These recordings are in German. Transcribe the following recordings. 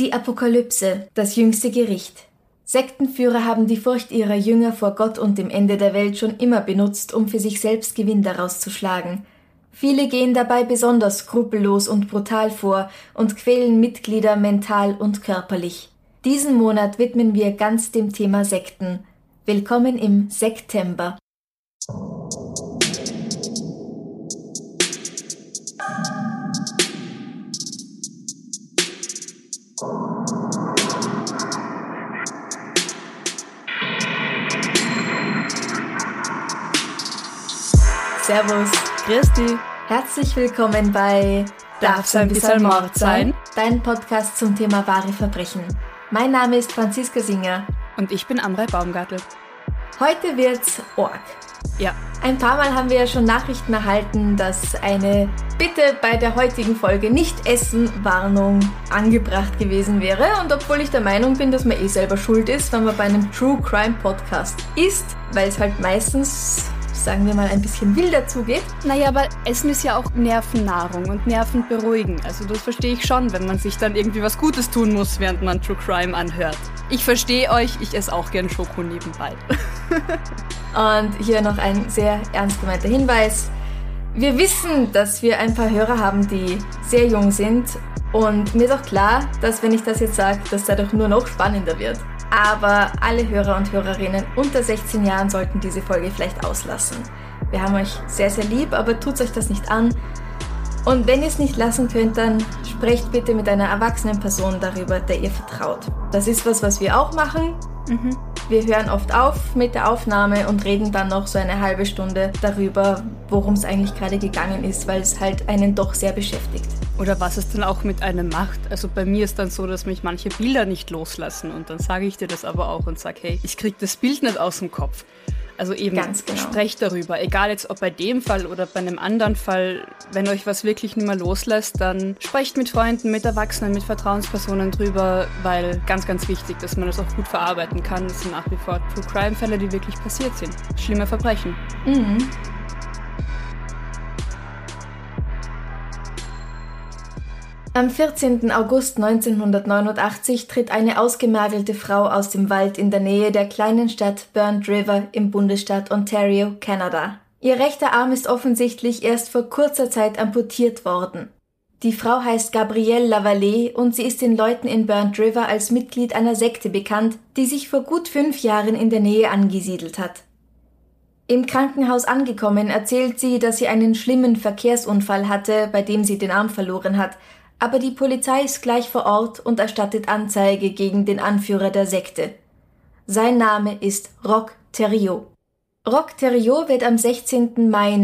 Die Apokalypse, das jüngste Gericht. Sektenführer haben die Furcht ihrer Jünger vor Gott und dem Ende der Welt schon immer benutzt, um für sich selbst Gewinn daraus zu schlagen. Viele gehen dabei besonders skrupellos und brutal vor und quälen Mitglieder mental und körperlich. Diesen Monat widmen wir ganz dem Thema Sekten. Willkommen im Sektember. Servus, grüß dich. Herzlich willkommen bei Darf's ein bisschen Mord sein? Dein Podcast zum Thema wahre Verbrechen. Mein Name ist Franziska Singer. Und ich bin Amrei Baumgartl. Heute wird's Org. Ja. Ein paar Mal haben wir ja schon Nachrichten erhalten, dass eine Bitte bei der heutigen Folge Nicht-Essen-Warnung angebracht gewesen wäre. Und obwohl ich der Meinung bin, dass man selber schuld ist, wenn man bei einem True Crime Podcast isst, weil es halt meistens, sagen wir mal, ein bisschen wilder zugeht. Naja, aber Essen ist ja auch Nervennahrung und Nerven beruhigen. Also das verstehe ich schon, wenn man sich dann irgendwie was Gutes tun muss, während man True Crime anhört. Ich verstehe euch, ich esse auch gern Schoko nebenbei. Und hier noch ein sehr ernst gemeinter Hinweis. Wir wissen, dass wir ein paar Hörer haben, die sehr jung sind. Und mir ist auch klar, dass wenn ich das jetzt sage, das dadurch nur noch spannender wird. Aber alle Hörer und Hörerinnen unter 16 Jahren sollten diese Folge vielleicht auslassen. Wir haben euch sehr, sehr lieb, aber tut euch das nicht an. Und wenn ihr es nicht lassen könnt, dann sprecht bitte mit einer erwachsenen Person darüber, der ihr vertraut. Das ist was wir auch machen. Wir hören oft auf mit der Aufnahme und reden dann noch so eine halbe Stunde darüber, worum es eigentlich gerade gegangen ist, weil es halt einen doch sehr beschäftigt. Oder was es dann auch mit einem macht. Also bei mir ist dann so, dass mich manche Bilder nicht loslassen und dann sage ich dir das aber auch und sage, hey, ich krieg das Bild nicht aus dem Kopf. Also eben, Ganz genau. Sprecht darüber, egal jetzt ob bei dem Fall oder bei einem anderen Fall, wenn euch was wirklich nicht mehr loslässt, dann sprecht mit Freunden, mit Erwachsenen, mit Vertrauenspersonen drüber, weil ganz, ganz wichtig, dass man das auch gut verarbeiten kann. Das sind nach wie vor True Crime Fälle, die wirklich passiert sind. Schlimme Verbrechen. Am 14. August 1989 tritt eine ausgemergelte Frau aus dem Wald in der Nähe der kleinen Stadt Burnt River im Bundesstaat Ontario, Kanada. Ihr rechter Arm ist offensichtlich erst vor kurzer Zeit amputiert worden. Die Frau heißt Gabrielle Lavallée und sie ist den Leuten in Burnt River als Mitglied einer Sekte bekannt, die sich vor gut 5 Jahren in der Nähe angesiedelt hat. Im Krankenhaus angekommen erzählt sie, dass sie einen schlimmen Verkehrsunfall hatte, bei dem sie den Arm verloren hat. Aber die Polizei ist gleich vor Ort und erstattet Anzeige gegen den Anführer der Sekte. Sein Name ist Roch Thériault. Roch Thériault wird am 16. Mai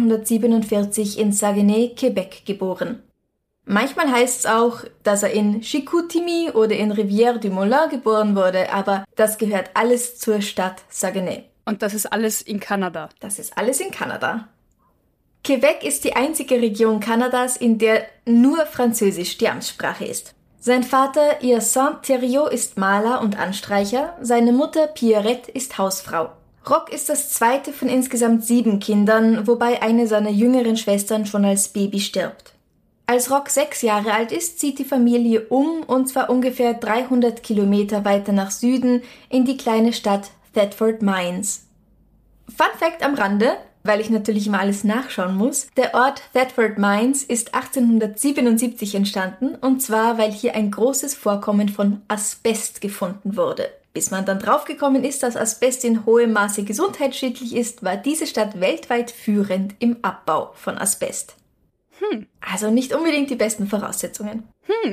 1947 in Saguenay, Quebec, geboren. Manchmal heißt es auch, dass er in Chicoutimi oder in Rivière-du-Moulin geboren wurde, aber das gehört alles zur Stadt Saguenay. Und das ist alles in Kanada. Das ist alles in Kanada. Quebec ist die einzige Region Kanadas, in der nur Französisch die Amtssprache ist. Sein Vater, Hyacinthe Thériault, ist Maler und Anstreicher, seine Mutter, Pierrette, ist Hausfrau. Roch ist das zweite von insgesamt 7 Kindern, wobei eine seiner jüngeren Schwestern schon als Baby stirbt. Als Roch 6 Jahre alt ist, zieht die Familie um, und zwar ungefähr 300 Kilometer weiter nach Süden in die kleine Stadt Thetford Mines. Fun Fact am Rande: weil ich natürlich immer alles nachschauen muss. Der Ort Thetford Mines ist 1877 entstanden, und zwar, weil hier ein großes Vorkommen von Asbest gefunden wurde. Bis man dann draufgekommen ist, dass Asbest in hohem Maße gesundheitsschädlich ist, war diese Stadt weltweit führend im Abbau von Asbest. Also nicht unbedingt die besten Voraussetzungen.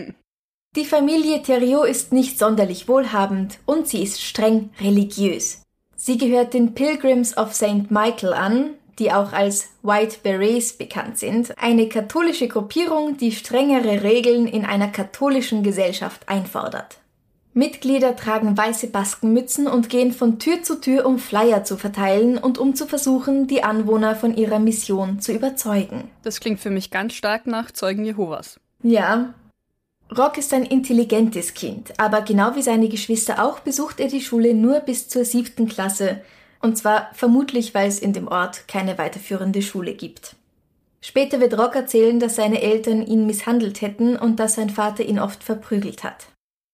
Die Familie Thériault ist nicht sonderlich wohlhabend und sie ist streng religiös. Sie gehört den Pilgrims of St. Michael an, die auch als White Berets bekannt sind, eine katholische Gruppierung, die strengere Regeln in einer katholischen Gesellschaft einfordert. Mitglieder tragen weiße Baskenmützen und gehen von Tür zu Tür, um Flyer zu verteilen und um zu versuchen, die Anwohner von ihrer Mission zu überzeugen. Das klingt für mich ganz stark nach Zeugen Jehovas. Ja. Roch ist ein intelligentes Kind, aber genau wie seine Geschwister auch besucht er die Schule nur bis zur 7. Klasse, und zwar vermutlich, weil es in dem Ort keine weiterführende Schule gibt. Später wird Roch erzählen, dass seine Eltern ihn misshandelt hätten und dass sein Vater ihn oft verprügelt hat.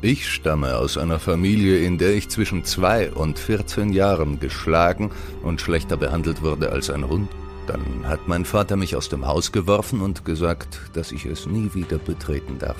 Ich stamme aus einer Familie, in der ich zwischen 2 und 14 Jahren geschlagen und schlechter behandelt wurde als ein Hund. Dann hat mein Vater mich aus dem Haus geworfen und gesagt, dass ich es nie wieder betreten darf.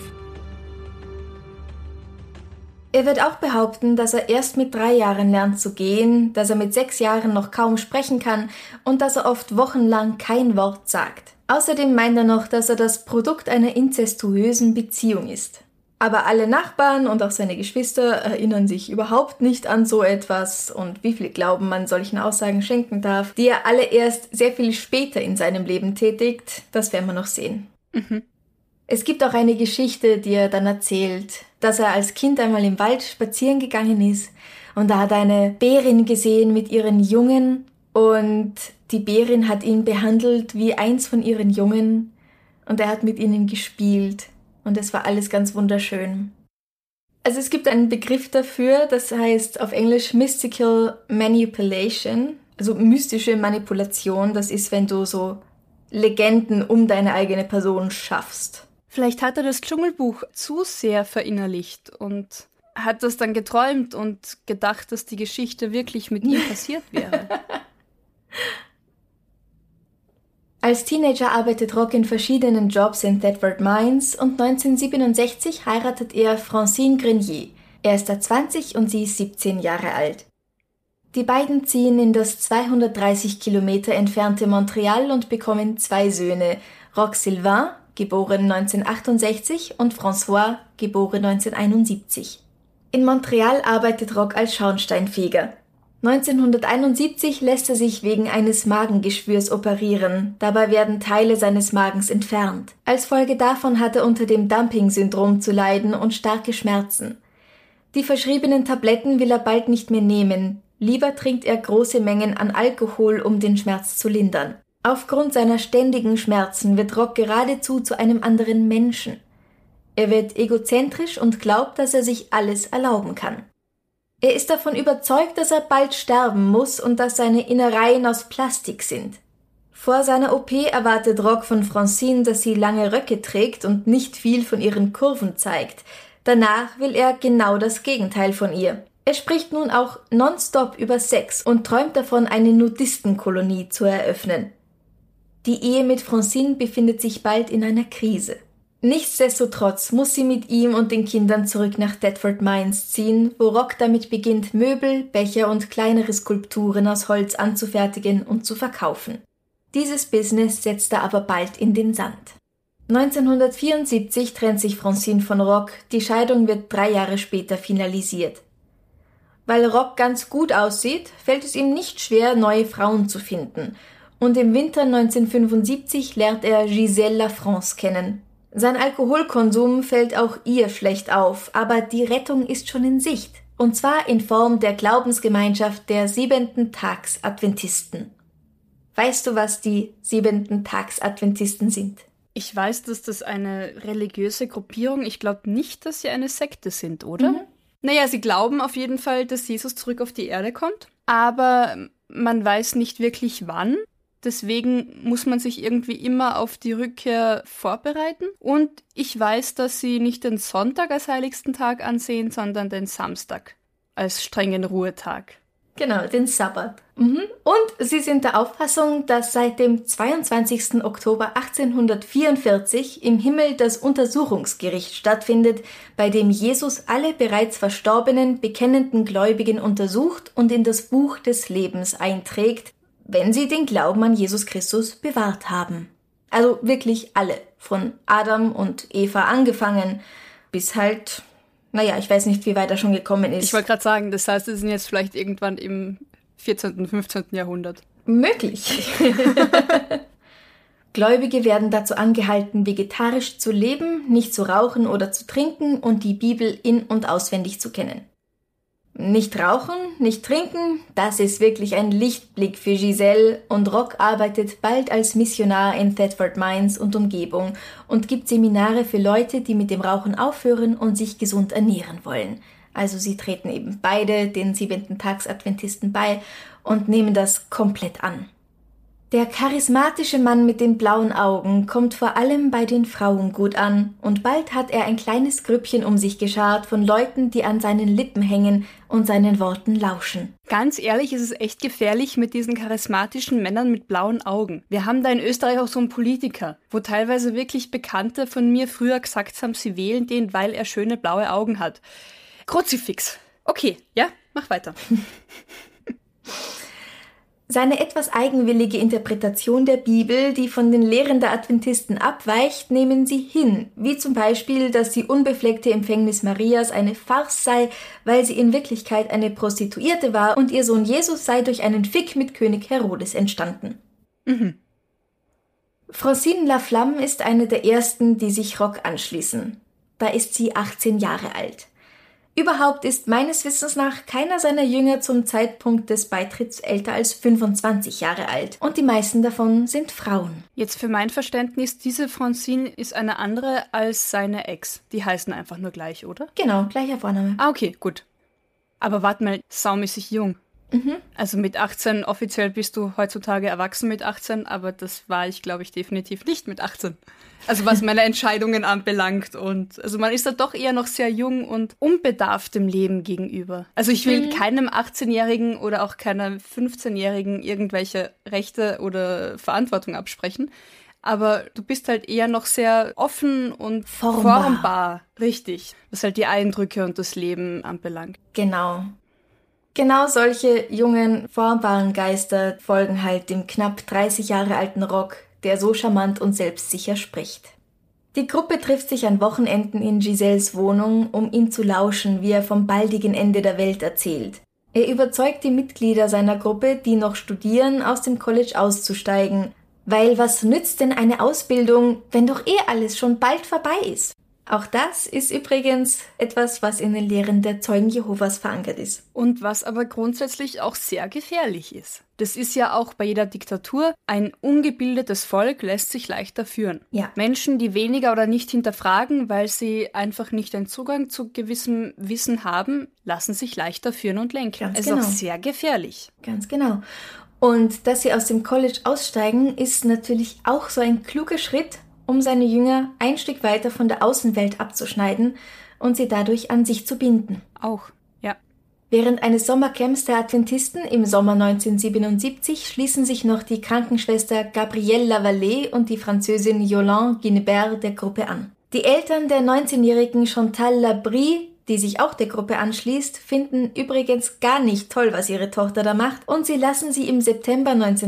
Er wird auch behaupten, dass er erst mit 3 Jahren lernt zu gehen, dass er mit 6 Jahren noch kaum sprechen kann und dass er oft wochenlang kein Wort sagt. Außerdem meint er noch, dass er das Produkt einer inzestuösen Beziehung ist. Aber alle Nachbarn und auch seine Geschwister erinnern sich überhaupt nicht an so etwas und wie viel Glauben man solchen Aussagen schenken darf, die er alle erst sehr viel später in seinem Leben tätigt, das werden wir noch sehen. Es gibt auch eine Geschichte, die er dann erzählt, dass er als Kind einmal im Wald spazieren gegangen ist und da hat er eine Bärin gesehen mit ihren Jungen und die Bärin hat ihn behandelt wie eins von ihren Jungen und er hat mit ihnen gespielt und es war alles ganz wunderschön. Also es gibt einen Begriff dafür, das heißt auf Englisch Mystical Manipulation, also mystische Manipulation, das ist, wenn du so Legenden um deine eigene Person schaffst. Vielleicht hat er das Dschungelbuch zu sehr verinnerlicht und hat das dann geträumt und gedacht, dass die Geschichte wirklich mit ihm passiert wäre. Als Teenager arbeitet Rock in verschiedenen Jobs in Thetford Mines und 1967 heiratet er Francine Grenier. Er ist da 20 und sie ist 17 Jahre alt. Die beiden ziehen in das 230 Kilometer entfernte Montreal und bekommen 2 Söhne, Roch Sylvain, geboren 1968, und François, geboren 1971. In Montreal arbeitet Roch als Schornsteinfeger. 1971 lässt er sich wegen eines Magengeschwürs operieren. Dabei werden Teile seines Magens entfernt. Als Folge davon hat er unter dem Dumping-Syndrom zu leiden und starke Schmerzen. Die verschriebenen Tabletten will er bald nicht mehr nehmen. Lieber trinkt er große Mengen an Alkohol, um den Schmerz zu lindern. Aufgrund seiner ständigen Schmerzen wird Roch geradezu zu einem anderen Menschen. Er wird egozentrisch und glaubt, dass er sich alles erlauben kann. Er ist davon überzeugt, dass er bald sterben muss und dass seine Innereien aus Plastik sind. Vor seiner OP erwartet Roch von Francine, dass sie lange Röcke trägt und nicht viel von ihren Kurven zeigt. Danach will er genau das Gegenteil von ihr. Er spricht nun auch nonstop über Sex und träumt davon, eine Nudistenkolonie zu eröffnen. Die Ehe mit Francine befindet sich bald in einer Krise. Nichtsdestotrotz muss sie mit ihm und den Kindern zurück nach Thetford Mines ziehen, wo Roch damit beginnt, Möbel, Becher und kleinere Skulpturen aus Holz anzufertigen und zu verkaufen. Dieses Business setzt er aber bald in den Sand. 1974 trennt sich Francine von Roch, die Scheidung wird 3 Jahre später finalisiert. Weil Roch ganz gut aussieht, fällt es ihm nicht schwer, neue Frauen zu finden, und im Winter 1975 lernt er Gisèle Lafrance kennen. Sein Alkoholkonsum fällt auch ihr schlecht auf, aber die Rettung ist schon in Sicht. Und zwar in Form der Glaubensgemeinschaft der 7-Tags-Adventisten. Weißt du, was die 7-Tags-Adventisten sind? Ich weiß, dass das eine religiöse Gruppierung, ich glaube nicht, dass sie eine Sekte sind, oder? Naja, sie glauben auf jeden Fall, dass Jesus zurück auf die Erde kommt, aber man weiß nicht wirklich wann. Deswegen muss man sich irgendwie immer auf die Rückkehr vorbereiten. Und ich weiß, dass sie nicht den Sonntag als heiligsten Tag ansehen, sondern den Samstag als strengen Ruhetag. Genau, den Sabbat. Und sie sind der Auffassung, dass seit dem 22. Oktober 1844 im Himmel das Untersuchungsgericht stattfindet, bei dem Jesus alle bereits verstorbenen, bekennenden Gläubigen untersucht und in das Buch des Lebens einträgt, wenn sie den Glauben an Jesus Christus bewahrt haben. Also wirklich alle, von Adam und Eva angefangen, bis halt, ich weiß nicht, wie weit er schon gekommen ist. Ich wollte gerade sagen, das heißt, sie sind jetzt vielleicht irgendwann im 14., 15. Jahrhundert. Möglich. Gläubige werden dazu angehalten, vegetarisch zu leben, nicht zu rauchen oder zu trinken und die Bibel in- und auswendig zu kennen. Nicht rauchen, nicht trinken, das ist wirklich ein Lichtblick für Gisèle und Roch arbeitet bald als Missionar in Thetford Mines und Umgebung und gibt Seminare für Leute, die mit dem Rauchen aufhören und sich gesund ernähren wollen. Also sie treten eben beide den 7-Tags-Adventisten bei und nehmen das komplett an. Der charismatische Mann mit den blauen Augen kommt vor allem bei den Frauen gut an und bald hat er ein kleines Grüppchen um sich geschart von Leuten, die an seinen Lippen hängen und seinen Worten lauschen. Ganz ehrlich, es ist echt gefährlich mit diesen charismatischen Männern mit blauen Augen. Wir haben da in Österreich auch so einen Politiker, wo teilweise wirklich Bekannte von mir früher gesagt haben, sie wählen den, weil er schöne blaue Augen hat. Kruzifix. Okay, ja, mach weiter. Seine etwas eigenwillige Interpretation der Bibel, die von den Lehren der Adventisten abweicht, nehmen sie hin, wie zum Beispiel, dass die unbefleckte Empfängnis Marias eine Farce sei, weil sie in Wirklichkeit eine Prostituierte war und ihr Sohn Jesus sei durch einen Fick mit König Herodes entstanden. Francine Laflamme ist eine der ersten, die sich Rock anschließen. Da ist sie 18 Jahre alt. Überhaupt ist meines Wissens nach keiner seiner Jünger zum Zeitpunkt des Beitritts älter als 25 Jahre alt. Und die meisten davon sind Frauen. Jetzt für mein Verständnis, diese Francine ist eine andere als seine Ex. Die heißen einfach nur gleich, oder? Genau, gleicher Vorname. Ah, okay, gut. Aber warte mal, saumäßig jung. Also mit 18, offiziell bist du heutzutage erwachsen mit 18, aber das war ich, glaube ich, definitiv nicht mit 18. Also was meine Entscheidungen anbelangt. Und also man ist da doch eher noch sehr jung und unbedarft dem Leben gegenüber. Also ich will keinem 18-Jährigen oder auch keiner 15-Jährigen irgendwelche Rechte oder Verantwortung absprechen. Aber du bist halt eher noch sehr offen und formbar. Richtig, was halt die Eindrücke und das Leben anbelangt. Genau solche jungen, formbaren Geister folgen halt dem knapp 30 Jahre alten Rock, der so charmant und selbstsicher spricht. Die Gruppe trifft sich an Wochenenden in Giselles Wohnung, um ihm zu lauschen, wie er vom baldigen Ende der Welt erzählt. Er überzeugt die Mitglieder seiner Gruppe, die noch studieren, aus dem College auszusteigen, weil was nützt denn eine Ausbildung, wenn doch alles schon bald vorbei ist? Auch das ist übrigens etwas, was in den Lehren der Zeugen Jehovas verankert ist. Und was aber grundsätzlich auch sehr gefährlich ist. Das ist ja auch bei jeder Diktatur, ein ungebildetes Volk lässt sich leichter führen. Ja. Menschen, die weniger oder nicht hinterfragen, weil sie einfach nicht einen Zugang zu gewissem Wissen haben, lassen sich leichter führen und lenken. Ganz ist genau. auch sehr gefährlich. Ganz genau. Und dass sie aus dem College aussteigen, ist natürlich auch so ein kluger Schritt, um seine Jünger ein Stück weiter von der Außenwelt abzuschneiden und sie dadurch an sich zu binden. Auch, ja. Während eines Sommercamps der Adventisten im Sommer 1977 schließen sich noch die Krankenschwester Gabrielle Lavallée und die Französin Yolande Guinebert der Gruppe an. Die Eltern der 19-jährigen Chantal Labrie, die sich auch der Gruppe anschließt, finden übrigens gar nicht toll, was ihre Tochter da macht, und sie lassen sie im September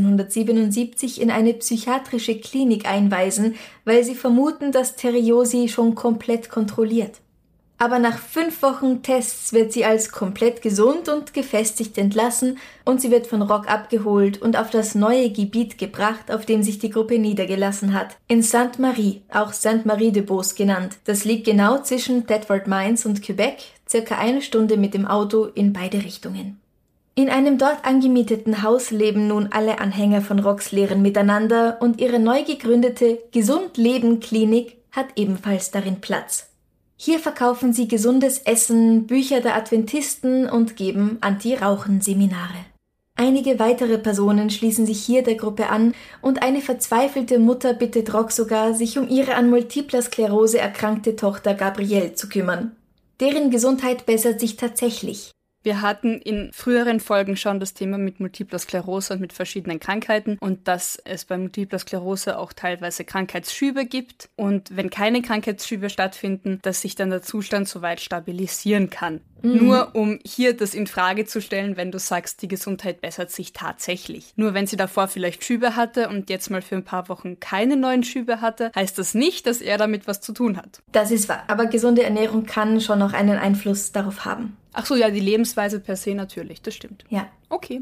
1977 in eine psychiatrische Klinik einweisen, weil sie vermuten, dass Thériault sie schon komplett kontrolliert. Aber nach 5 Wochen Tests wird sie als komplett gesund und gefestigt entlassen und sie wird von Rock abgeholt und auf das neue Gebiet gebracht, auf dem sich die Gruppe niedergelassen hat. In Sainte-Marie, auch Sainte-Marie-de-Beauce genannt. Das liegt genau zwischen Thetford Mines und Quebec, circa 1 Stunde mit dem Auto in beide Richtungen. In einem dort angemieteten Haus leben nun alle Anhänger von Rocks Lehren miteinander und ihre neu gegründete Gesund-Leben-Klinik hat ebenfalls darin Platz. Hier verkaufen sie gesundes Essen, Bücher der Adventisten und geben Anti-Rauchen-Seminare. Einige weitere Personen schließen sich hier der Gruppe an und eine verzweifelte Mutter bittet Rock sogar, sich um ihre an Multipler Sklerose erkrankte Tochter Gabrielle zu kümmern. Deren Gesundheit bessert sich tatsächlich. Wir hatten in früheren Folgen schon das Thema mit Multipler Sklerose und mit verschiedenen Krankheiten und dass es bei Multipler Sklerose auch teilweise Krankheitsschübe gibt und wenn keine Krankheitsschübe stattfinden, dass sich dann der Zustand soweit stabilisieren kann. Nur um hier das in Frage zu stellen, wenn du sagst, die Gesundheit bessert sich tatsächlich. Nur wenn sie davor vielleicht Schübe hatte und jetzt mal für ein paar Wochen keine neuen Schübe hatte, heißt das nicht, dass er damit was zu tun hat. Das ist wahr, aber gesunde Ernährung kann schon noch einen Einfluss darauf haben. Ach so, ja, die Lebensweise per se natürlich, das stimmt. Ja. Okay.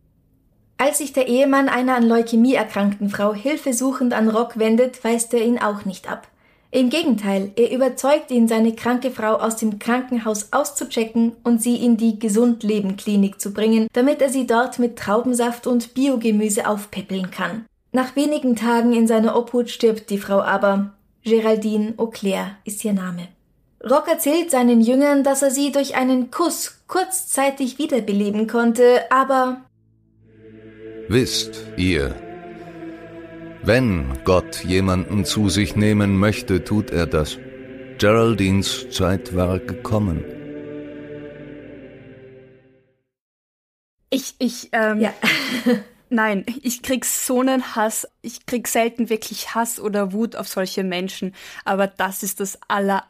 Als sich der Ehemann einer an Leukämie erkrankten Frau hilfesuchend an Rock wendet, weist er ihn auch nicht ab. Im Gegenteil, er überzeugt ihn, seine kranke Frau aus dem Krankenhaus auszuchecken und sie in die Gesund-Leben-Klinik zu bringen, damit er sie dort mit Traubensaft und Biogemüse aufpäppeln kann. Nach wenigen Tagen in seiner Obhut stirbt die Frau aber. Geraldine Auclair ist ihr Name. Rock erzählt seinen Jüngern, dass er sie durch einen Kuss kurzzeitig wiederbeleben konnte, aber... Wisst ihr, Wenn Gott jemanden zu sich nehmen möchte, tut er das. Geraldines Zeit war gekommen. Ja. Nein, ich krieg so einen Hass. Ich krieg selten wirklich Hass oder Wut auf solche Menschen. Aber das ist das aller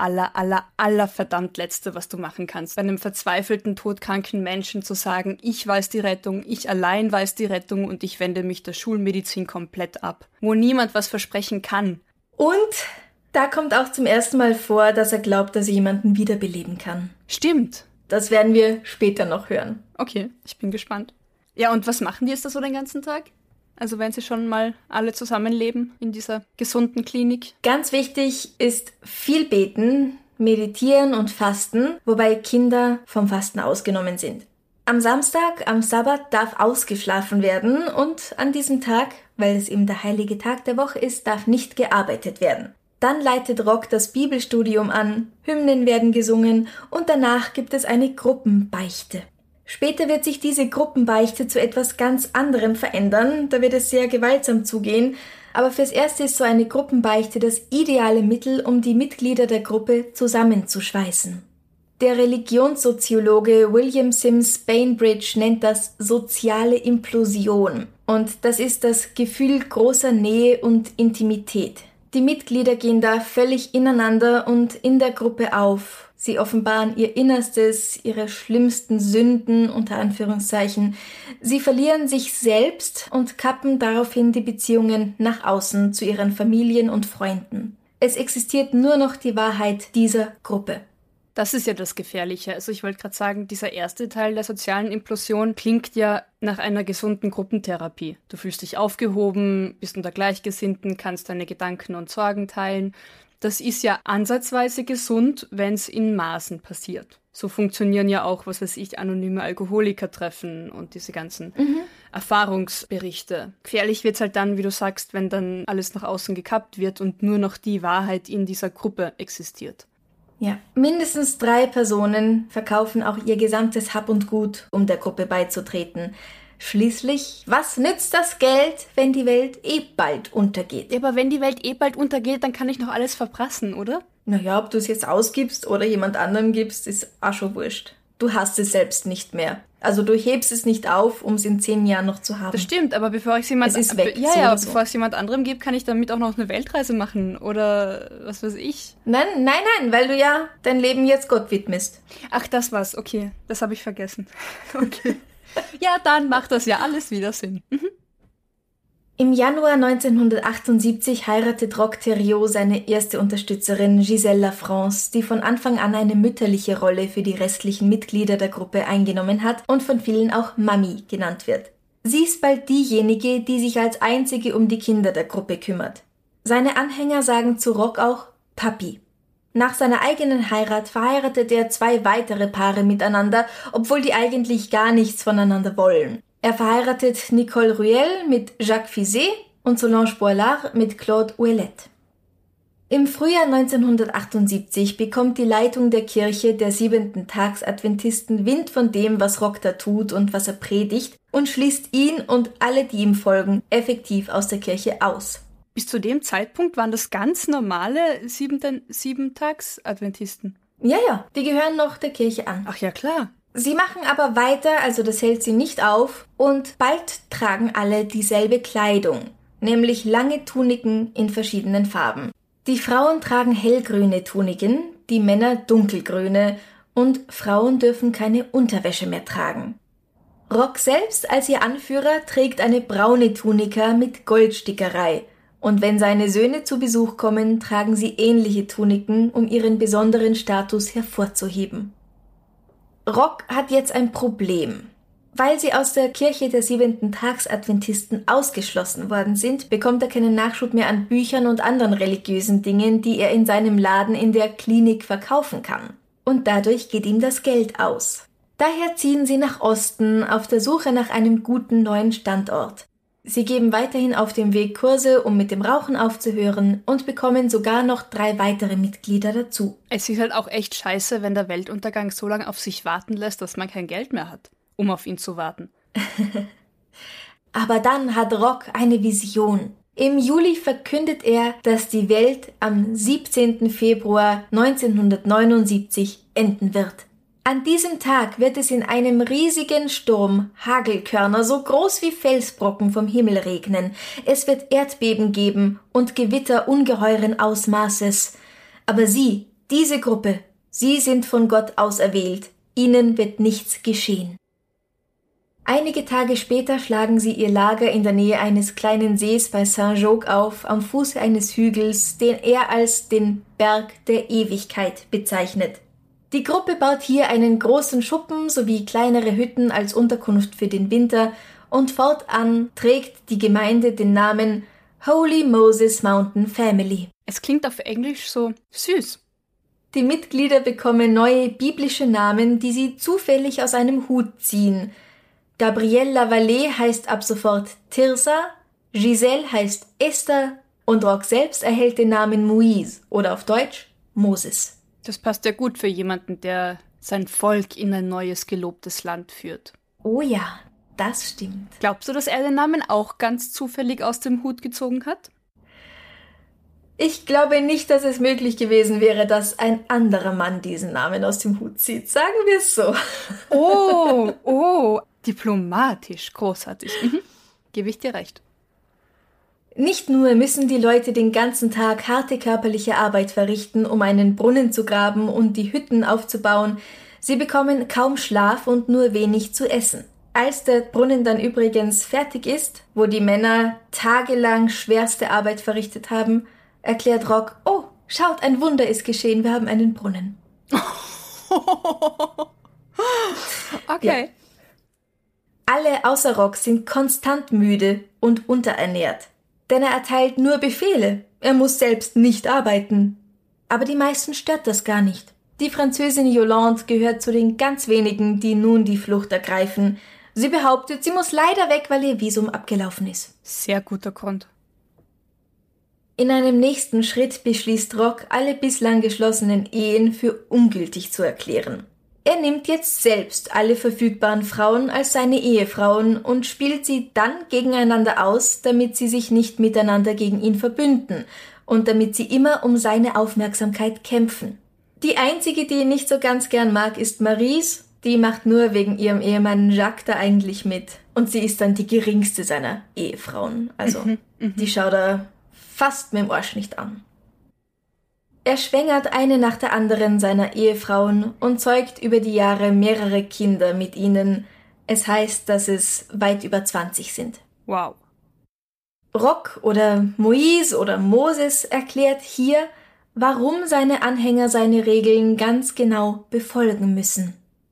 verdammt Letzte, was du machen kannst. Bei einem verzweifelten, todkranken Menschen zu sagen, ich weiß die Rettung, ich allein weiß die Rettung und ich wende mich der Schulmedizin komplett ab. Wo niemand was versprechen kann. Und da kommt auch zum ersten Mal vor, dass er glaubt, dass er jemanden wiederbeleben kann. Stimmt. Das werden wir später noch hören. Okay, ich bin gespannt. Ja, und was machen die jetzt da so den ganzen Tag? Also wenn sie schon mal alle zusammenleben in dieser gesunden Klinik? Ganz wichtig ist viel beten, meditieren und fasten, wobei Kinder vom Fasten ausgenommen sind. Am Samstag, am Sabbat, darf ausgeschlafen werden und an diesem Tag, weil es eben der heilige Tag der Woche ist, darf nicht gearbeitet werden. Dann leitet Rock das Bibelstudium an, Hymnen werden gesungen und danach gibt es eine Gruppenbeichte. Später wird sich diese Gruppenbeichte zu etwas ganz anderem verändern, da wird es sehr gewaltsam zugehen, aber fürs Erste ist so eine Gruppenbeichte das ideale Mittel, um die Mitglieder der Gruppe zusammenzuschweißen. Der Religionssoziologe William Sims Bainbridge nennt das soziale Implosion und das ist das Gefühl großer Nähe und Intimität. Die Mitglieder gehen da völlig ineinander und in der Gruppe auf. Sie offenbaren ihr Innerstes, ihre schlimmsten Sünden, unter Anführungszeichen. Sie verlieren sich selbst und kappen daraufhin die Beziehungen nach außen zu ihren Familien und Freunden. Es existiert nur noch die Wahrheit dieser Gruppe. Das ist ja das Gefährliche. Also ich wollte gerade sagen, dieser erste Teil der sozialen Implosion klingt ja nach einer gesunden Gruppentherapie. Du fühlst dich aufgehoben, bist unter Gleichgesinnten, kannst deine Gedanken und Sorgen teilen. Das ist ja ansatzweise gesund, wenn es in Maßen passiert. So funktionieren ja auch, was weiß ich, anonyme Alkoholikertreffen und diese ganzen Erfahrungsberichte. Gefährlich wird's halt dann, wie du sagst, wenn dann alles nach außen gekappt wird und nur noch die Wahrheit in dieser Gruppe existiert. Ja, mindestens 3 Personen verkaufen auch ihr gesamtes Hab und Gut, um der Gruppe beizutreten. Schließlich, was nützt das Geld, wenn die Welt eh bald untergeht? Ja, aber wenn die Welt eh bald untergeht, dann kann ich noch alles verprassen, oder? Naja, ob du es jetzt ausgibst oder jemand anderem gibst, ist auch schon wurscht. Du hast es selbst nicht mehr. Also du hebst es nicht auf, um es in 10 Jahren noch zu haben. Das stimmt, aber bevor ich es jemand bevor ich es jemand anderem gebe, kann ich damit auch noch eine Weltreise machen oder was weiß ich. Nein, weil du ja dein Leben jetzt Gott widmest. Ach, das war's, okay. Das habe ich vergessen. Okay. Ja, dann macht das ja alles wieder Sinn. Im Januar 1978 heiratet Roch Thériault seine erste Unterstützerin Gisèle Lafrance, die von Anfang an eine mütterliche Rolle für die restlichen Mitglieder der Gruppe eingenommen hat und von vielen auch Mami genannt wird. Sie ist bald diejenige, die sich als einzige um die Kinder der Gruppe kümmert. Seine Anhänger sagen zu Roch auch Papi. Nach seiner eigenen Heirat verheiratet er 2 weitere Paare miteinander, obwohl die eigentlich gar nichts voneinander wollen. Er verheiratet Nicole Ruel mit Jacques Fizet und Solange Boilard mit Claude Ouellet. Im Frühjahr 1978 bekommt die Leitung der Kirche der 7. Tags-Adventisten Wind von dem, was Roch da tut und was er predigt, und schließt ihn und alle, die ihm folgen, effektiv aus der Kirche aus. Bis zu dem Zeitpunkt waren das ganz normale 7. Tags-Adventisten? Ja, die gehören noch der Kirche an. Ach ja, klar. Sie machen aber weiter, also das hält sie nicht auf, und bald tragen alle dieselbe Kleidung, nämlich lange Tuniken in verschiedenen Farben. Die Frauen tragen hellgrüne Tuniken, die Männer dunkelgrüne, und Frauen dürfen keine Unterwäsche mehr tragen. Roch selbst als ihr Anführer trägt eine braune Tunika mit Goldstickerei, und wenn seine Söhne zu Besuch kommen, tragen sie ähnliche Tuniken, um ihren besonderen Status hervorzuheben. Roch hat jetzt ein Problem. Weil sie aus der Kirche der 7. Tags-Adventisten ausgeschlossen worden sind, bekommt er keinen Nachschub mehr an Büchern und anderen religiösen Dingen, die er in seinem Laden in der Klinik verkaufen kann. Und dadurch geht ihm das Geld aus. Daher ziehen sie nach Osten auf der Suche nach einem guten neuen Standort. Sie geben weiterhin auf dem Weg Kurse, um mit dem Rauchen aufzuhören, und bekommen sogar noch 3 weitere Mitglieder dazu. Es ist halt auch echt scheiße, wenn der Weltuntergang so lange auf sich warten lässt, dass man kein Geld mehr hat, um auf ihn zu warten. Aber dann hat Roch eine Vision. Im Juli verkündet er, dass die Welt am 17. Februar 1979 enden wird. An diesem Tag wird es in einem riesigen Sturm Hagelkörner so groß wie Felsbrocken vom Himmel regnen. Es wird Erdbeben geben und Gewitter ungeheuren Ausmaßes. Aber Sie, diese Gruppe, Sie sind von Gott auserwählt. Ihnen wird nichts geschehen. Einige Tage später schlagen sie ihr Lager in der Nähe eines kleinen Sees bei Saint-Jogues auf, am Fuße eines Hügels, den er als den Berg der Ewigkeit bezeichnet. Die Gruppe baut hier einen großen Schuppen sowie kleinere Hütten als Unterkunft für den Winter und fortan trägt die Gemeinde den Namen Holy Moses Mountain Family. Es klingt auf Englisch so süß. Die Mitglieder bekommen neue biblische Namen, die sie zufällig aus einem Hut ziehen. Gabrielle Lavallée heißt ab sofort Tirsa, Giselle heißt Esther und Rock selbst erhält den Namen Moïse oder auf Deutsch Moses. Das passt ja gut für jemanden, der sein Volk in ein neues, gelobtes Land führt. Oh ja, das stimmt. Glaubst du, dass er den Namen auch ganz zufällig aus dem Hut gezogen hat? Ich glaube nicht, dass es möglich gewesen wäre, dass ein anderer Mann diesen Namen aus dem Hut zieht. Sagen wir es so. Oh, diplomatisch, großartig. Gebe ich dir recht. Nicht nur müssen die Leute den ganzen Tag harte körperliche Arbeit verrichten, um einen Brunnen zu graben und die Hütten aufzubauen, sie bekommen kaum Schlaf und nur wenig zu essen. Als der Brunnen dann übrigens fertig ist, wo die Männer tagelang schwerste Arbeit verrichtet haben, erklärt Rock, oh, schaut, ein Wunder ist geschehen, wir haben einen Brunnen. Okay. Ja. Alle außer Rock sind konstant müde und unterernährt. Denn er erteilt nur Befehle. Er muss selbst nicht arbeiten. Aber die meisten stört das gar nicht. Die Französin Yolande gehört zu den ganz wenigen, die nun die Flucht ergreifen. Sie behauptet, sie muss leider weg, weil ihr Visum abgelaufen ist. Sehr guter Grund. In einem nächsten Schritt beschließt Rock, alle bislang geschlossenen Ehen für ungültig zu erklären. Er nimmt jetzt selbst alle verfügbaren Frauen als seine Ehefrauen und spielt sie dann gegeneinander aus, damit sie sich nicht miteinander gegen ihn verbünden und damit sie immer um seine Aufmerksamkeit kämpfen. Die einzige, die ihn nicht so ganz gern mag, ist Maryse. Die macht nur wegen ihrem Ehemann Jacques da eigentlich mit. Und sie ist dann die geringste seiner Ehefrauen. Also, die schaut er fast mit dem Arsch nicht an. Er schwängert eine nach der anderen seiner Ehefrauen und zeugt über die Jahre mehrere Kinder mit ihnen. Es heißt, dass es weit über 20 sind. Wow. Rock oder Moïse oder Moses erklärt hier, warum seine Anhänger seine Regeln ganz genau befolgen müssen.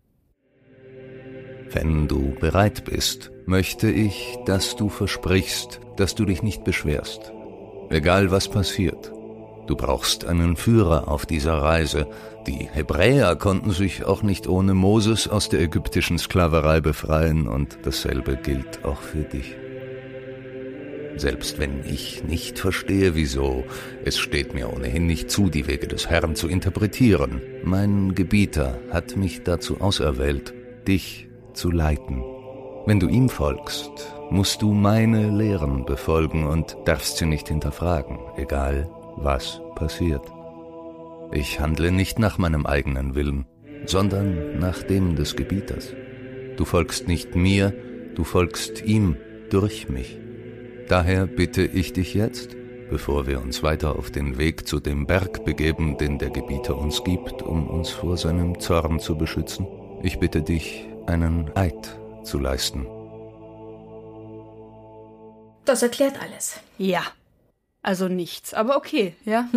Wenn du bereit bist, möchte ich, dass du versprichst, dass du dich nicht beschwerst. Egal was passiert. Du brauchst einen Führer auf dieser Reise. Die Hebräer konnten sich auch nicht ohne Moses aus der ägyptischen Sklaverei befreien und dasselbe gilt auch für dich. Selbst wenn ich nicht verstehe, wieso, es steht mir ohnehin nicht zu, die Wege des Herrn zu interpretieren. Mein Gebieter hat mich dazu auserwählt, dich zu leiten. Wenn du ihm folgst, musst du meine Lehren befolgen und darfst sie nicht hinterfragen, egal was passiert. Ich handle nicht nach meinem eigenen Willen, sondern nach dem des Gebieters. Du folgst nicht mir, du folgst ihm durch mich. Daher bitte ich dich jetzt, bevor wir uns weiter auf den Weg zu dem Berg begeben, den der Gebieter uns gibt, um uns vor seinem Zorn zu beschützen, ich bitte dich, einen Eid zu leisten. Das erklärt alles. Ja. Also nichts, aber okay, ja.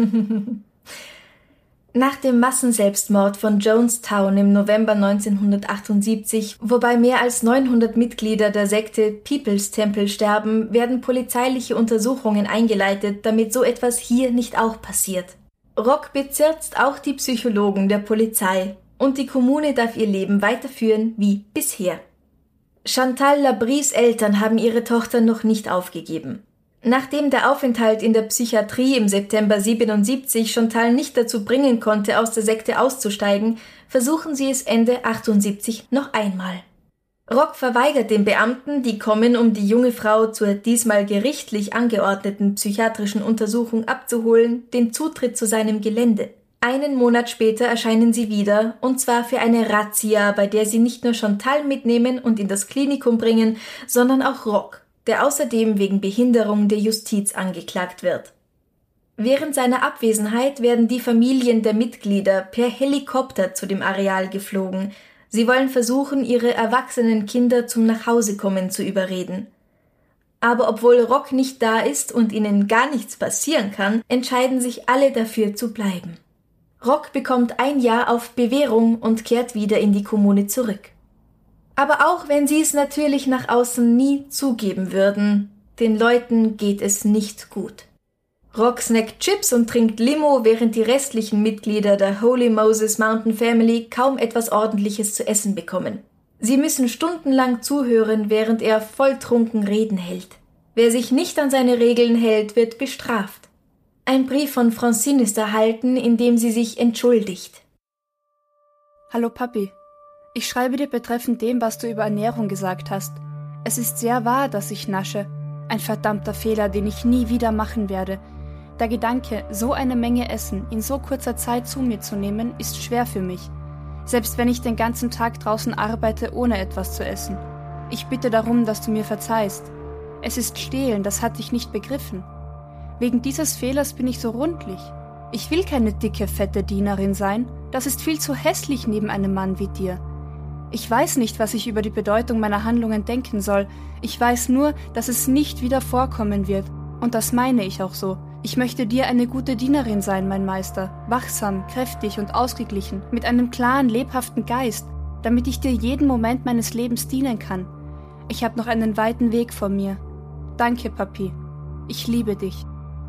Nach dem Massenselbstmord von Jonestown im November 1978, wobei mehr als 900 Mitglieder der Sekte People's Temple sterben, werden polizeiliche Untersuchungen eingeleitet, damit so etwas hier nicht auch passiert. Rock bezirzt auch die Psychologen der Polizei und die Kommune darf ihr Leben weiterführen wie bisher. Chantal Labries Eltern haben ihre Tochter noch nicht aufgegeben. Nachdem der Aufenthalt in der Psychiatrie im September 77 Chantal nicht dazu bringen konnte, aus der Sekte auszusteigen, versuchen sie es Ende 78 noch einmal. Rock verweigert den Beamten, die kommen, um die junge Frau zur diesmal gerichtlich angeordneten psychiatrischen Untersuchung abzuholen, den Zutritt zu seinem Gelände. Einen Monat später erscheinen sie wieder, und zwar für eine Razzia, bei der sie nicht nur Chantal mitnehmen und in das Klinikum bringen, sondern auch Rock, der außerdem wegen Behinderung der Justiz angeklagt wird. Während seiner Abwesenheit werden die Familien der Mitglieder per Helikopter zu dem Areal geflogen. Sie wollen versuchen, ihre erwachsenen Kinder zum Nachhausekommen zu überreden. Aber obwohl Rock nicht da ist und ihnen gar nichts passieren kann, entscheiden sich alle dafür zu bleiben. Rock bekommt 1 Jahr auf Bewährung und kehrt wieder in die Kommune zurück. Aber auch wenn sie es natürlich nach außen nie zugeben würden, den Leuten geht es nicht gut. Rock snackt Chips und trinkt Limo, während die restlichen Mitglieder der Holy Moses Mountain Family kaum etwas Ordentliches zu essen bekommen. Sie müssen stundenlang zuhören, während er volltrunken Reden hält. Wer sich nicht an seine Regeln hält, wird bestraft. Ein Brief von Francine ist erhalten, in dem sie sich entschuldigt. Hallo Papi, ich schreibe dir betreffend dem, was du über Ernährung gesagt hast. Es ist sehr wahr, dass ich nasche. Ein verdammter Fehler, den ich nie wieder machen werde. Der Gedanke, so eine Menge Essen in so kurzer Zeit zu mir zu nehmen, ist schwer für mich. Selbst wenn ich den ganzen Tag draußen arbeite, ohne etwas zu essen. Ich bitte darum, dass du mir verzeihst. Es ist Stehlen, das hatte ich nicht begriffen. Wegen dieses Fehlers bin ich so rundlich. Ich will keine dicke, fette Dienerin sein. Das ist viel zu hässlich neben einem Mann wie dir. Ich weiß nicht, was ich über die Bedeutung meiner Handlungen denken soll. Ich weiß nur, dass es nicht wieder vorkommen wird. Und das meine ich auch so. Ich möchte dir eine gute Dienerin sein, mein Meister, wachsam, kräftig und ausgeglichen, mit einem klaren, lebhaften Geist, damit ich dir jeden Moment meines Lebens dienen kann. Ich habe noch einen weiten Weg vor mir. Danke, Papi. Ich liebe dich.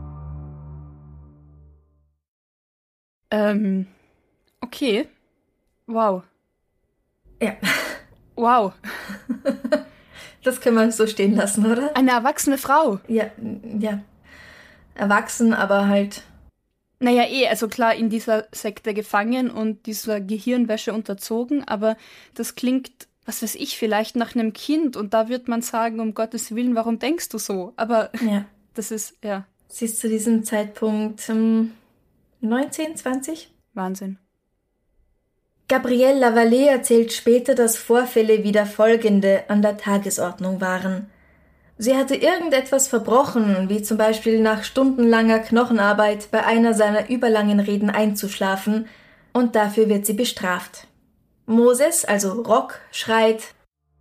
Okay. Wow. Ja. Wow. Das können wir so stehen lassen, oder? Eine erwachsene Frau. Ja. Erwachsen, aber halt... Naja, also klar, in dieser Sekte gefangen und dieser Gehirnwäsche unterzogen, aber das klingt, was weiß ich, vielleicht nach einem Kind und da wird man sagen, um Gottes Willen, warum denkst du so? Aber ja. Das ist, ja. Sie ist zu diesem Zeitpunkt 19, 20? Wahnsinn. Gabrielle Lavallée erzählt später, dass Vorfälle wie der folgende an der Tagesordnung waren. Sie hatte irgendetwas verbrochen, wie zum Beispiel nach stundenlanger Knochenarbeit bei einer seiner überlangen Reden einzuschlafen, und dafür wird sie bestraft. Moses, also Rock, schreit: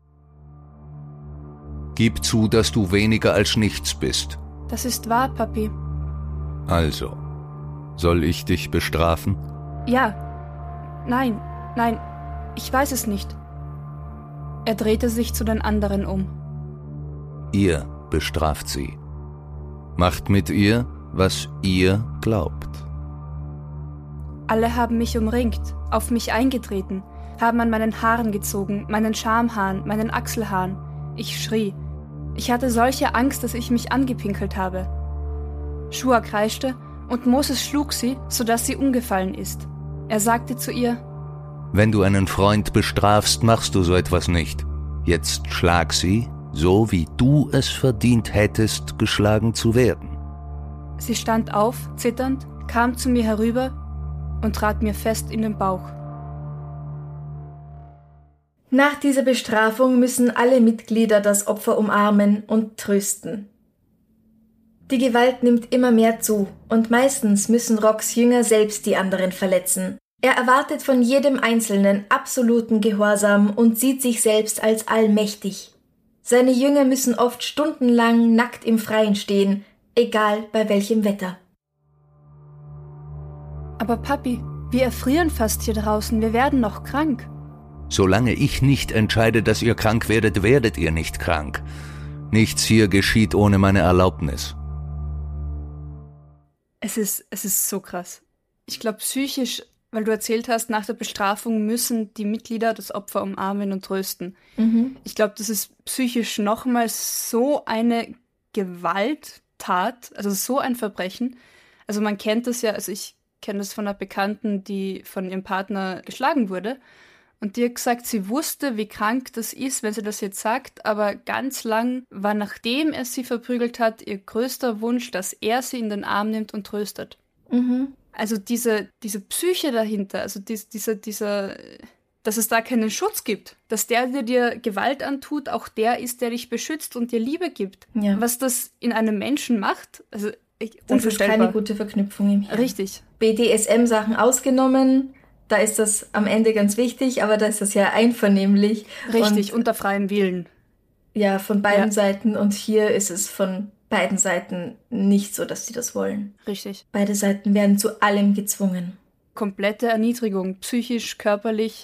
Gib zu, dass du weniger als nichts bist. Das ist wahr, Papi. Also, soll ich dich bestrafen? Ja. Nein, ich weiß es nicht. Er drehte sich zu den anderen um. Ihr bestraft sie. Macht mit ihr, was ihr glaubt. Alle haben mich umringt, auf mich eingetreten, haben an meinen Haaren gezogen, meinen Schamhaaren, meinen Achselhaaren. Ich schrie. Ich hatte solche Angst, dass ich mich angepinkelt habe. Shua kreischte und Moses schlug sie, sodass sie umgefallen ist. Er sagte zu ihr: Wenn du einen Freund bestrafst, machst du so etwas nicht. Jetzt schlag sie, so wie du es verdient hättest, geschlagen zu werden. Sie stand auf, zitternd, kam zu mir herüber und trat mir fest in den Bauch. Nach dieser Bestrafung müssen alle Mitglieder das Opfer umarmen und trösten. Die Gewalt nimmt immer mehr zu und meistens müssen Rocks Jünger selbst die anderen verletzen. Er erwartet von jedem Einzelnen absoluten Gehorsam und sieht sich selbst als allmächtig. Seine Jünger müssen oft stundenlang nackt im Freien stehen, egal bei welchem Wetter. Aber Papi, wir erfrieren fast hier draußen, wir werden noch krank. Solange ich nicht entscheide, dass ihr krank werdet, werdet ihr nicht krank. Nichts hier geschieht ohne meine Erlaubnis. Es ist so krass. Ich glaube, psychisch, weil du erzählt hast, nach der Bestrafung müssen die Mitglieder das Opfer umarmen und trösten. Mhm. Ich glaube, das ist psychisch nochmal so eine Gewalttat, also so ein Verbrechen. Also man kennt das ja, also ich kenne das von einer Bekannten, die von ihrem Partner geschlagen wurde. Und die hat gesagt, sie wusste, wie krank das ist, wenn sie das jetzt sagt, aber ganz lang war, nachdem er sie verprügelt hat, ihr größter Wunsch, dass er sie in den Arm nimmt und tröstet. Mhm. Also diese Psyche dahinter, also dieser, dass es da keinen Schutz gibt, dass der dir Gewalt antut, auch der ist, der dich beschützt und dir Liebe gibt. Ja. Was das in einem Menschen macht, also Das ist unvorstellbar. keine gute Verknüpfung im Hirn. Richtig. BDSM-Sachen ausgenommen, da ist das am Ende ganz wichtig, aber da ist das ja einvernehmlich. Richtig, Und, unter freiem Willen. ja, von beiden Ja. Seiten. Und hier ist es von beiden Seiten nicht so, dass sie das wollen. Richtig. Beide Seiten werden zu allem gezwungen. Komplette Erniedrigung, psychisch, körperlich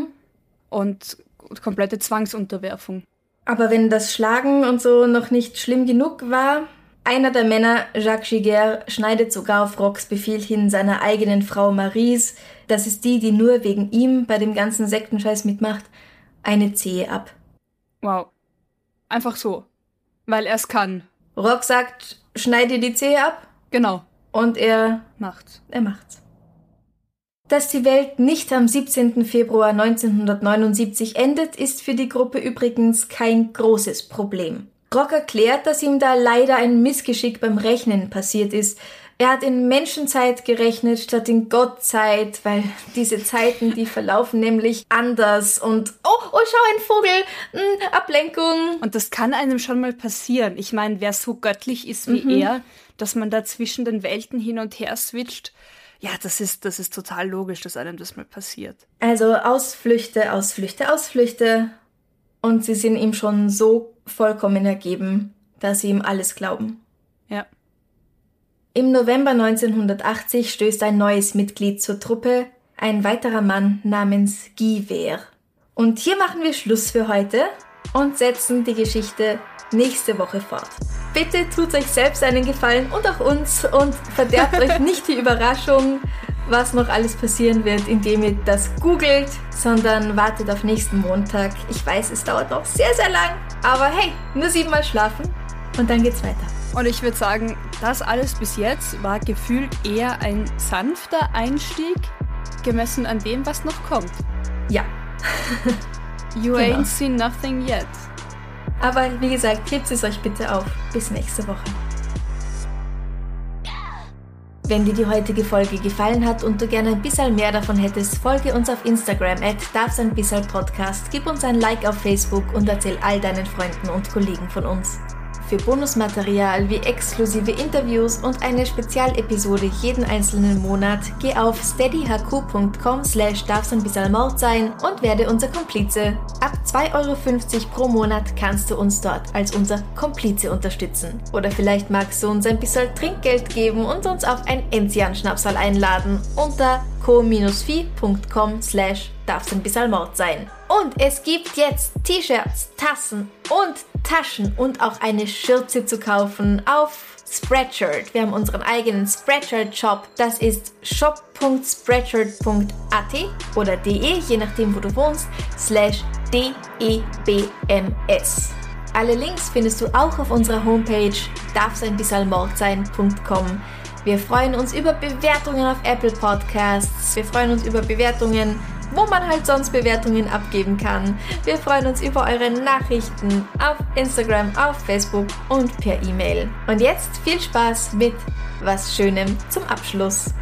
und komplette Zwangsunterwerfung. Aber wenn das Schlagen und so noch nicht schlimm genug war, einer der Männer, Jacques Giguère, schneidet sogar auf Rocks Befehl hin seiner eigenen Frau Maryse, das ist die nur wegen ihm bei dem ganzen Sektenscheiß mitmacht, eine Zehe ab. Wow. Einfach so. Weil er es kann. Rock sagt, schneid dir die Zehe ab, Genau. und er Macht's. macht's. Dass die Welt nicht am 17. Februar 1979 endet, ist für die Gruppe übrigens kein großes Problem. Rock erklärt, dass ihm da leider ein Missgeschick beim Rechnen passiert ist. Er hat in Menschenzeit gerechnet statt in Gottzeit, weil diese Zeiten, die verlaufen nämlich anders und oh, schau, ein Vogel, Ablenkung. Und das kann einem schon mal passieren. Ich meine, wer so göttlich ist wie er, dass man da zwischen den Welten hin und her switcht, ja, das ist total logisch, dass einem das mal passiert. Also Ausflüchte, Ausflüchte, Ausflüchte. Und sie sind ihm schon so vollkommen ergeben, dass sie ihm alles glauben. Ja. Im November 1980 stößt ein neues Mitglied zur Truppe, ein weiterer Mann namens Guy Vere. Und hier machen wir Schluss für heute und setzen die Geschichte nächste Woche fort. Bitte tut euch selbst einen Gefallen und auch uns und verderbt euch nicht die Überraschung, was noch alles passieren wird, indem ihr das googelt, sondern wartet auf nächsten Montag. Ich weiß, es dauert noch sehr, sehr lang, aber hey, nur 7 Mal schlafen und dann geht's weiter. Und ich würde sagen, das alles bis jetzt war gefühlt eher ein sanfter Einstieg, gemessen an dem, was noch kommt. Ja. You Genau. ain't seen nothing yet. Aber wie gesagt, hebt es euch bitte auf. Bis nächste Woche. Wenn dir die heutige Folge gefallen hat und du gerne ein bisschen mehr davon hättest, folge uns auf Instagram @darfseinbisserl-podcast, gib uns ein Like auf Facebook und erzähl all deinen Freunden und Kollegen von uns. Für Bonusmaterial wie exklusive Interviews und eine Spezialepisode jeden einzelnen Monat, geh auf steadyhq.com/darfseinbisserlmord sein und werde unser Komplize. Ab 2,50 € pro Monat kannst du uns dort als unser Komplize unterstützen. Oder vielleicht magst du uns ein bisschen Trinkgeld geben und uns auf ein Enzian-Schnapsal einladen unter co-fi.com/darfseinbisserlmord sein. Und es gibt jetzt T-Shirts, Tassen und Taschen und auch eine Schürze zu kaufen auf Spreadshirt. Wir haben unseren eigenen Spreadshirt-Shop. Das ist shop.spreadshirt.at oder de, je nachdem wo du wohnst, /DEBMS. Alle Links findest du auch auf unserer Homepage darfseinbisserlmordsein.com. Wir freuen uns über Bewertungen auf Apple Podcasts. Wir freuen uns über Bewertungen, wo man halt sonst Bewertungen abgeben kann. Wir freuen uns über eure Nachrichten auf Instagram, auf Facebook und per E-Mail. Und jetzt viel Spaß mit was Schönem zum Abschluss.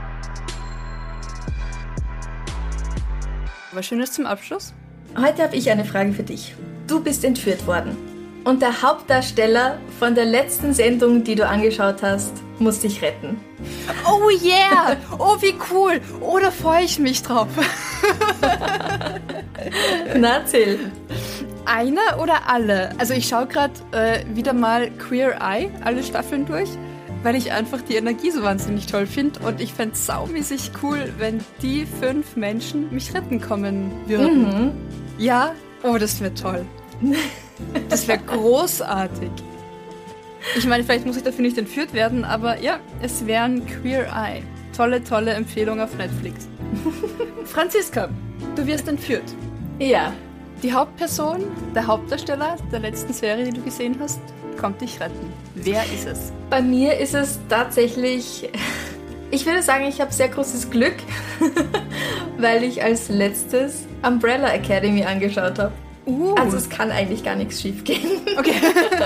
Was Schönes zum Abschluss? Heute habe ich eine Frage für dich. Du bist entführt worden. Und der Hauptdarsteller von der letzten Sendung, die du angeschaut hast, muss dich retten. Oh yeah! Oh, wie cool! Oh, da freue ich mich drauf. Na, erzähl. Einer oder alle? Also ich schaue gerade wieder mal Queer Eye, alle Staffeln durch, weil ich einfach die Energie so wahnsinnig toll finde und ich fände es saumäßig cool, wenn die 5 Menschen mich retten kommen würden. Ja? Oh, das wäre toll. Das wäre großartig. Ich meine, vielleicht muss ich dafür nicht entführt werden, aber ja, es wäre ein Queer Eye. Tolle, tolle Empfehlung auf Netflix. Franziska, du wirst entführt. Ja. Die Hauptperson, der Hauptdarsteller der letzten Serie, die du gesehen hast, kommt dich retten. Wer ist es? Bei mir ist es tatsächlich, ich würde sagen, ich habe sehr großes Glück, weil ich als letztes Umbrella Academy angeschaut habe. Also es kann eigentlich gar nichts schief gehen. Okay.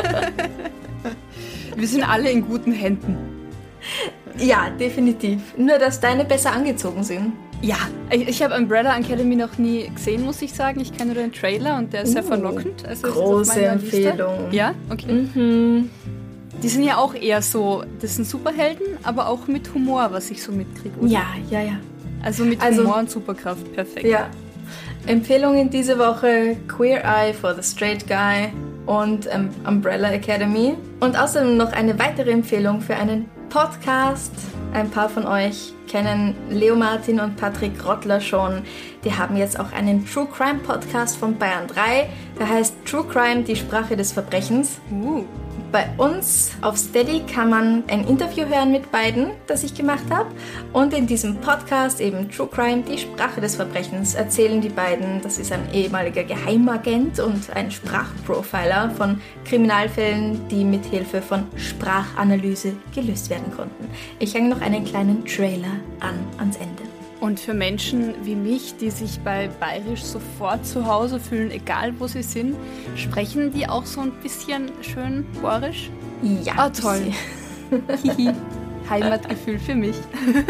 Wir sind alle in guten Händen. Ja, definitiv. Nur, dass deine besser angezogen sind. Ja, ich habe Umbrella Academy noch nie gesehen, muss ich sagen. Ich kenne nur den Trailer und der ist sehr verlockend. Also große Empfehlung. Liste. Ja, okay. Die sind ja auch eher so, das sind Superhelden, aber auch mit Humor, was ich so mitkriege. Ja. Also mit Humor und Superkraft, perfekt. Ja. Empfehlungen diese Woche: Queer Eye for the Straight Guy und Umbrella Academy. Und außerdem noch eine weitere Empfehlung für einen Podcast. Ein paar von euch kennen Leo Martin und Patrick Rottler schon. Die haben jetzt auch einen True Crime Podcast von Bayern 3. Der heißt True Crime, die Sprache des Verbrechens. Bei uns auf Steady kann man ein Interview hören mit beiden, das ich gemacht habe. Und in diesem Podcast, eben True Crime, die Sprache des Verbrechens, erzählen die beiden, das ist ein ehemaliger Geheimagent und ein Sprachprofiler, von Kriminalfällen, die mit Hilfe von Sprachanalyse gelöst werden konnten. Ich hänge noch einen kleinen Trailer ans Ende. Und für Menschen wie mich, die sich bei Bayerisch sofort zu Hause fühlen, egal wo sie sind, sprechen die auch so ein bisschen schön Bayerisch? Ja. Toll. Heimatgefühl für mich.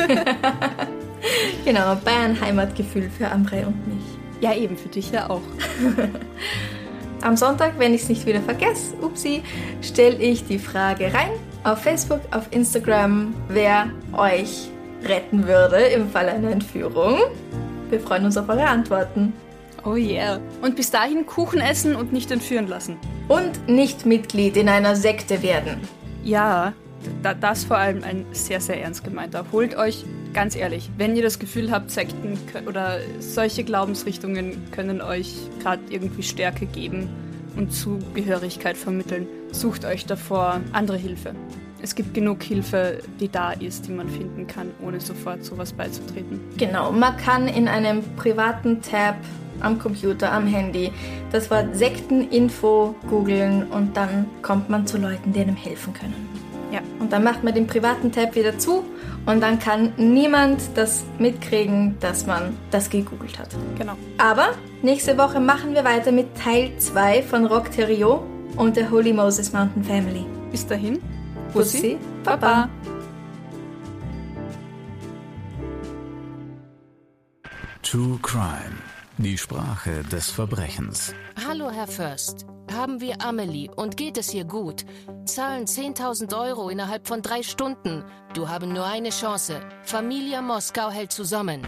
Genau, Bayern Heimatgefühl für Amrei und mich. Ja, eben, für dich ja auch. Am Sonntag, wenn ich es nicht wieder vergesse, stelle ich die Frage rein auf Facebook, auf Instagram, wer euch retten würde im Fall einer Entführung. Wir freuen uns auf eure Antworten. Oh yeah. Und bis dahin Kuchen essen und nicht entführen lassen. Und nicht Mitglied in einer Sekte werden. Ja, das vor allem ein sehr, sehr ernst gemeinter. Holt euch, ganz ehrlich, wenn ihr das Gefühl habt, Sekten oder solche Glaubensrichtungen können euch gerade irgendwie Stärke geben und Zugehörigkeit vermitteln, sucht euch davor andere Hilfe. Es gibt genug Hilfe, die da ist, die man finden kann, ohne sofort sowas beizutreten. Genau, man kann in einem privaten Tab am Computer, am Handy das Wort Sekteninfo googeln und dann kommt man zu Leuten, die einem helfen können. Ja. Und dann macht man den privaten Tab wieder zu und dann kann niemand das mitkriegen, dass man das gegoogelt hat. Genau. Aber nächste Woche machen wir weiter mit Teil 2 von Rock Theriault und der Holy Moses Mountain Family. Bis dahin. Bussi, Baba. True Crime, die Sprache des Verbrechens. Hallo, Herr Fürst. Haben wir Amelie und geht es ihr gut? Zahlen 10.000 € innerhalb von 3 Stunden. Du haben nur eine Chance. Familie Moskau hält zusammen.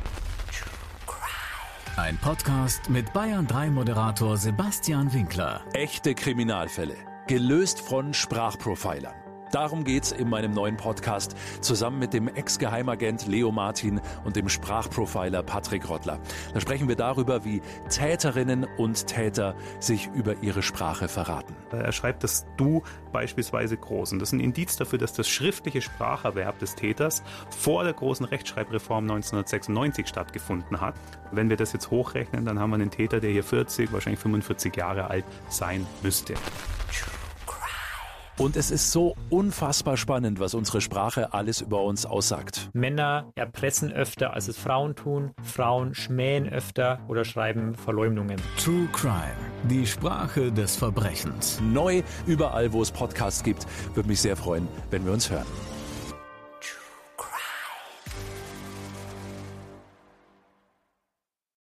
Ein Podcast mit Bayern 3 Moderator Sebastian Winkler. Echte Kriminalfälle, gelöst von Sprachprofilern. Darum geht's in meinem neuen Podcast, zusammen mit dem Ex-Geheimagent Leo Martin und dem Sprachprofiler Patrick Rottler. Da sprechen wir darüber, wie Täterinnen und Täter sich über ihre Sprache verraten. Er schreibt das Du beispielsweise groß. Und das ist ein Indiz dafür, dass das schriftliche Spracherwerb des Täters vor der großen Rechtschreibreform 1996 stattgefunden hat. Wenn wir das jetzt hochrechnen, dann haben wir einen Täter, der hier 40, wahrscheinlich 45 Jahre alt sein müsste. Und es ist so unfassbar spannend, was unsere Sprache alles über uns aussagt. Männer erpressen öfter, als es Frauen tun. Frauen schmähen öfter oder schreiben Verleumdungen. True Crime, die Sprache des Verbrechens. Neu überall, wo es Podcasts gibt. Würde mich sehr freuen, wenn wir uns hören.